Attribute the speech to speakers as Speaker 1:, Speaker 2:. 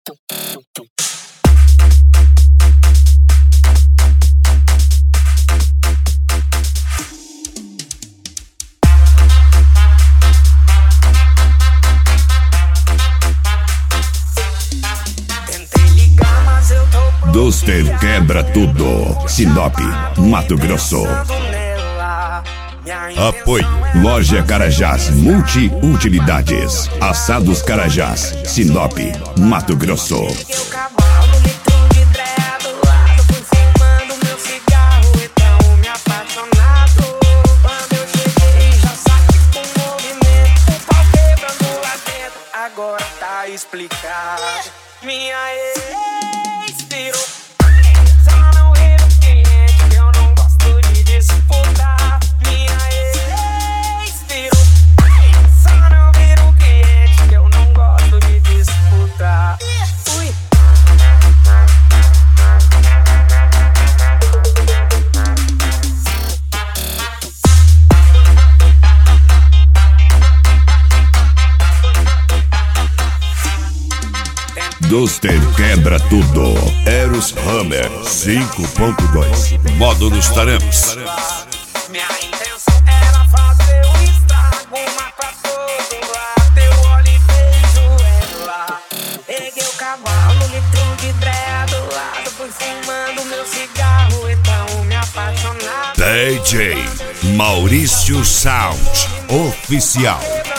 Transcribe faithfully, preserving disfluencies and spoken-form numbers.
Speaker 1: Duster quebra tudo. Sinop, Mato Grosso. Apoio Loja Carajás Multi-Utilidades. Assados Carajás, Sinop, Mato Grosso.
Speaker 2: Agora tá explicado. Minha ex virou. Só não vira o cliente, eu não gosto de disputar. Minha ex virou. Só não vira o cliente, eu não gosto de disputar. Ui.
Speaker 1: Duster quebra tudo. Eros Hammer cinco ponto dois. Modo nos taremas.
Speaker 2: Minha intenção era fazer um estrago, mas pra todo lado eu olho e vejo ela. Peguei o cavalo, litro de dread do lado, fui fumando meu cigarro, então me apaixonar.
Speaker 1: D J Maurício Sound Oficial.